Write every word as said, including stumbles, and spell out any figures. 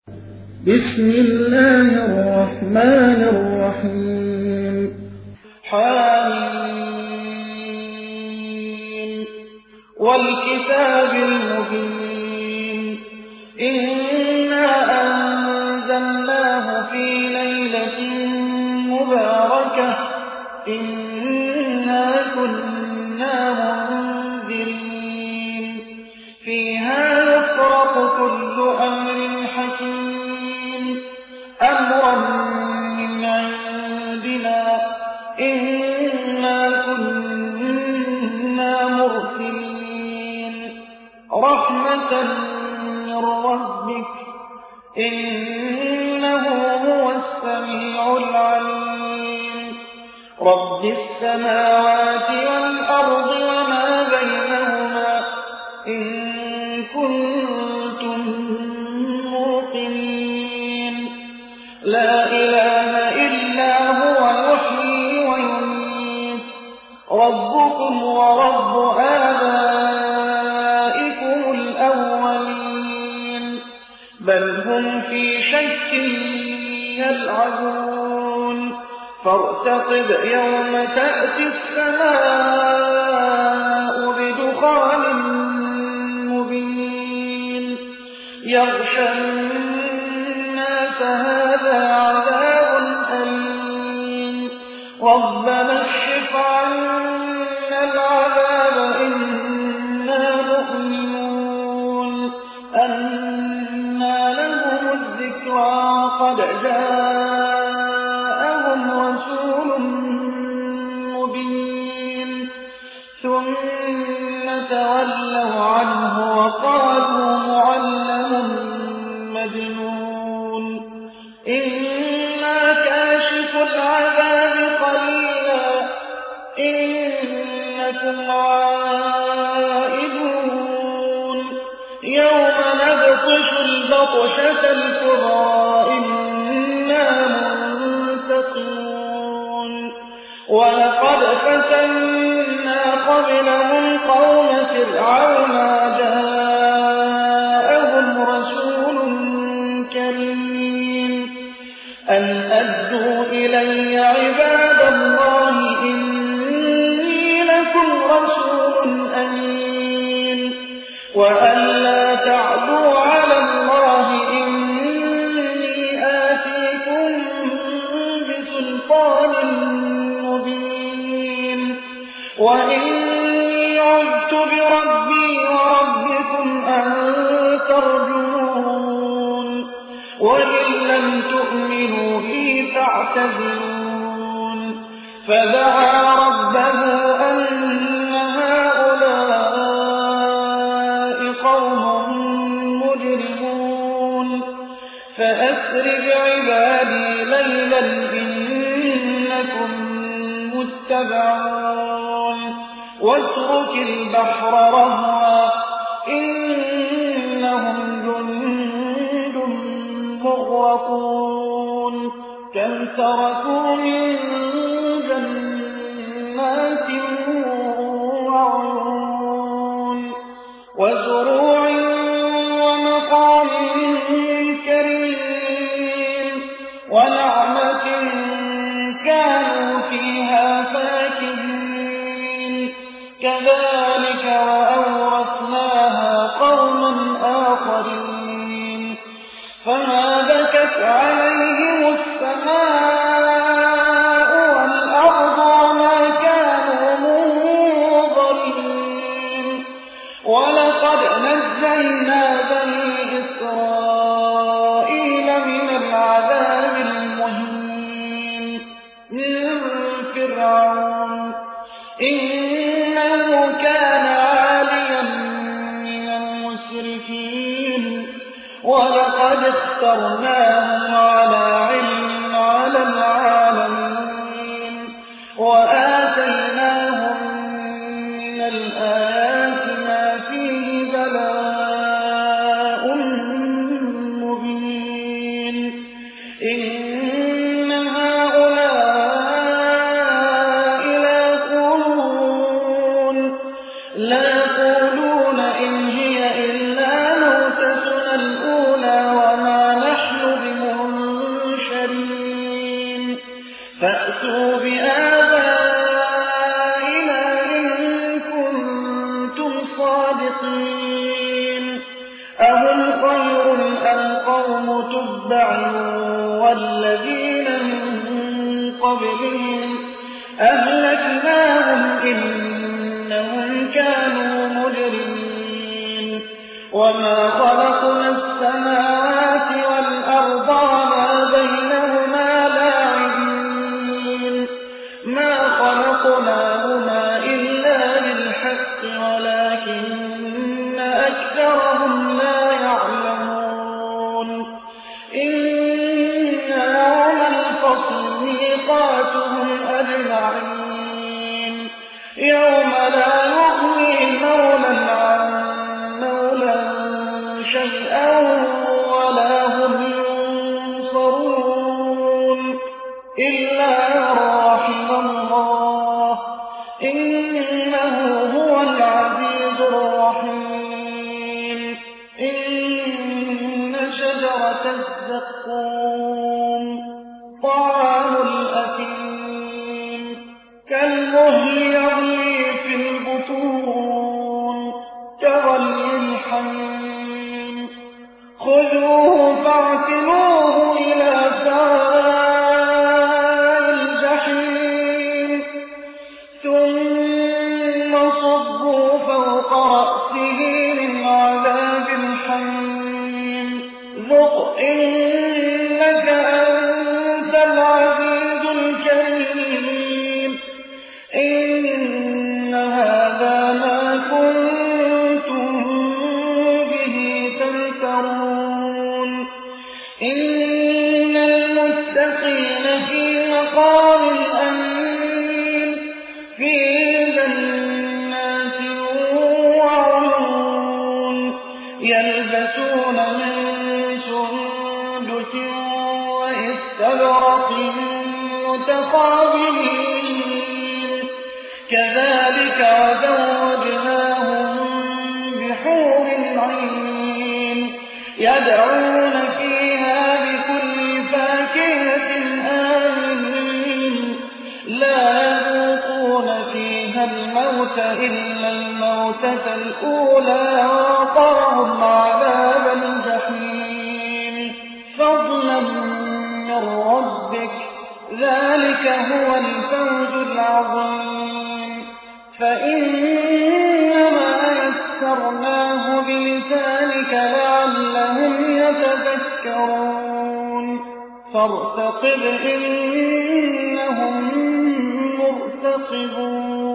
بسم الله الرحمن الرحيم حميم والكتاب المبين إنا أنزلناه في ليلة مباركة إنا كنا منذرين فيها يفرق كل أمر حكيم أمرا من عندنا إنا كنا مرسلين رحمة من ربك إنه هو السميع العليم رب السماوات والأرض وما بينهما إن كنتم موقنين لا إله إلا هو يحيي ويميت ربكم ورب آبائكم الأولين بل هم في شك يلعبون فارتقب يوم تأتي السماء بدخان مبين يغشى الناس هذا عذاب أليم ربنا اكشف عنا العذاب إنا مؤمنون أنى لهم الذكرى وقد جاءهم رسول مبين ثم تولوا عنه وقالوا معلم مجنون إنا كاشف العذاب قليلا إنكم عائدون يوم نبطش البطشة الكبرى إنا منتقمون ولقد فتنا قبلهم قوم فرعون جاءهم رسول كريم أن أدوا إلي عباد الله إني لكم رسول أمين وأن لا تعدوا على الله إني آتيكم بسلطان مبين وإني عذت بربي وربكم أن ترجمون وإن لم تؤمنوا لي فاعتزلون فدعا ربه أن هؤلاء قوم مجرمون فأسر بعبادي ليلا إنكم متبعون واترك البحر رهوا إنهم جند مغرقون كم تركوا من جنات وعيون وزروع ومقام كريم ونعمة كانوا فيها فاكهين كذلك وأورثناها قوما آخرين فما بكت عليهم السماء والأرض وما كانوا منظرين ولقد نجينا بني إسرائيل من العذاب المهين من فرعون إنه كان عاليا من المسرفين ولقد اخترناهم على علم على العالمين وآتيناهم من الآيات ما فيه بلاء مبين إن هؤلاء لا يقولون لا يقولون إن هي إلا موتتنا الأولى وما نحن تُبَّعٍ وَالَّذِينَ مِن قَبْلِهِمْ أَهْلَكْنَاهُمْ إِنَّهُمْ كَانُوا مُجْرِمِينَ وَمَا خَلَقْنَا السَّمَاوَاتِ وَالْأَرْضَ وَمَا بَيْنَهُمَا لَاعِبِينَ مَا خَلَقْنَاهُمَا إِلَّا بِالْحَقِّ وَلَٰكِنَّ أَكْثَرَهُمْ لَا يَعْلَمُونَ إِنَّ يَوْمَ الْفَصْلِ مِيقَاتُهُمْ أَجْمَعِينَ يَوْمَ لَا يُغْنِي مَوْلًى عَن مَّوْلًى شَيْئًا وَلَا هُمْ يُنصَرُونَ إِلَّا مَن رَّحِمَ اللَّهُ إِنَّهُ هُوَ الْعَزِيزُ الرَّحِيمُ إِنَّ شَجَرَتَ الزَّقُّومِ طَعَامُ الْأَثِيمِ كَالْمُهْلِ يَغْلِي في الْبُطُونِ كَغَلْيِ الْحَمِيمِ خُذُوهُ فَاعْتِلُوهُ إِلَىٰ سَوَاءِ الْجَحِيمِ ثُمَّ صُبُّوا فَوْقَ رَأْسِهِ مِنْ عَذَابِ الْحَمِيمِ ذُقْ إِنَّكَ أَنتَ الْعَزِيزُ الْكَرِيمُ إِنَّ هَٰذَا مَا كُنتُم بِهِ تَمْتَرُونَ إِنَّ الْمُتَّقِينَ فِي مَقَامٍ أَمِينٍ فِي جَنَّاتٍ وَعُيُونٍ يَلْبَسُونَ مِن سُندُسٍ وَإِسْتَبْرَقٍ مُّتَقَابِلِينَ كَذَٰلِكَ وَزَوَّجْنَاهُم بِحُورٍ عِينٍ يَدْعُونَ فِيهَا بِكُلِّ فَاكِهَةٍ آمِنِينَ لَا يَذُوقُونَ فِيهَا الْمَوْتَ إِلَّا الْمَوْتَةَ الْأُولَىٰ وَوَقَاهُمْ عَذَابَ الْجَحِيمِ فَضْلًا مِّن رَّبِّكَ ذَٰلِكَ هُوَ الْفَوْزُ الْعَظِيمُ فَإِنَّمَا يَسَّرْنَاهُ بِلِسَانِكَ لَعَلَّهُمْ يَتَذَكَّرُونَ فَارْتَقِبْ إِنَّهُم مُّرْتَقِبُونَ